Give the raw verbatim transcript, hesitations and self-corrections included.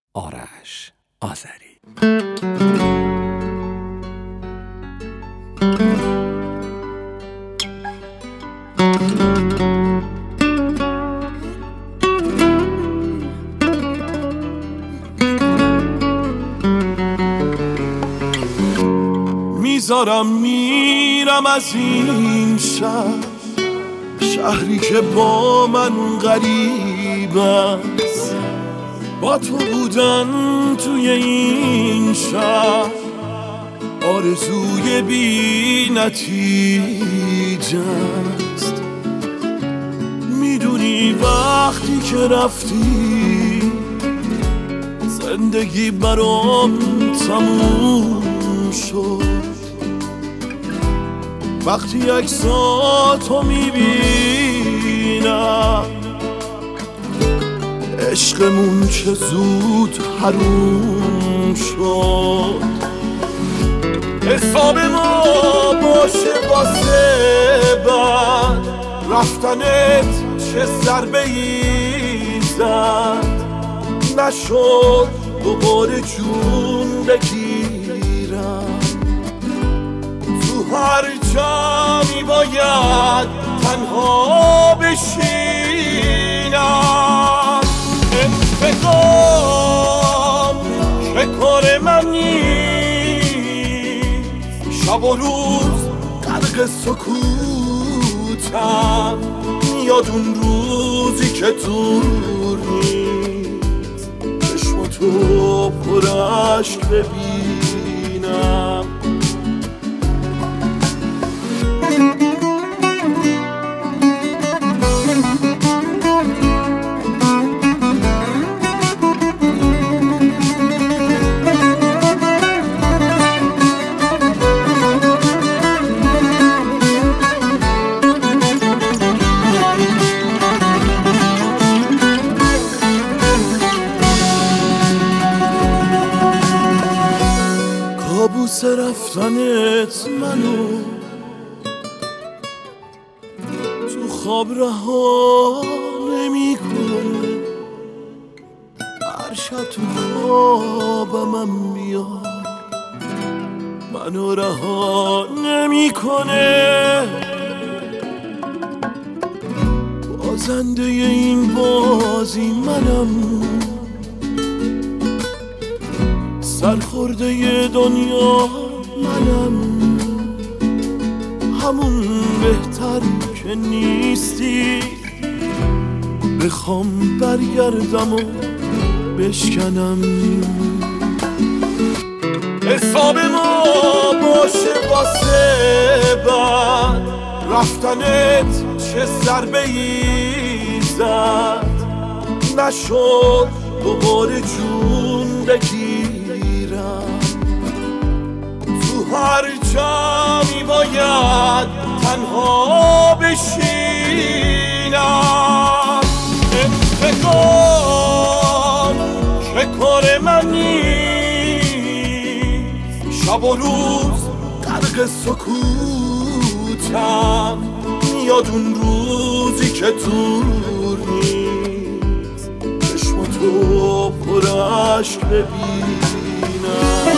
آرش آذری. میذارم میرم از این شهر، شهری که با من غریب است. با تو بودن توی این شهر آرزوی بی نتیجه است. میدونی وقتی که رفتی زندگی برام تموم شد. وقتی عکساتو میبینم عشقمون چه زود حروم شد. حساب ما باشه واسه بعد رفتنت چه ضربه ای زد. نشد دوباره جون بگیرم، تو هر جایی باید تنها بشینم. انتقام که کار من نیست، شب و روز غرق سکوتم. میاد اون روزی که دور نیست، چشماتو پر اشک ببینم. کابوس رفتنت منو تو خواب رها نمیکنه. هر شب تو خوابم میاد منو رها نمیکنه. بازنده این بازی منم، سرخورده ی دنیا منم. همون بهتر که نیستی، بخوام برگردم و بشکنم. حساب ما باشه واسه بعد رفتنت چه ضربه ای زد. نشد دوباره جون بگیرم، تو هر جایی باید تنها بشینم. انتقام که کار من نیست، شب و روز غرق سکوتم. میاد اون روزی که دور نیست، چشماتو پر اشک ببینم.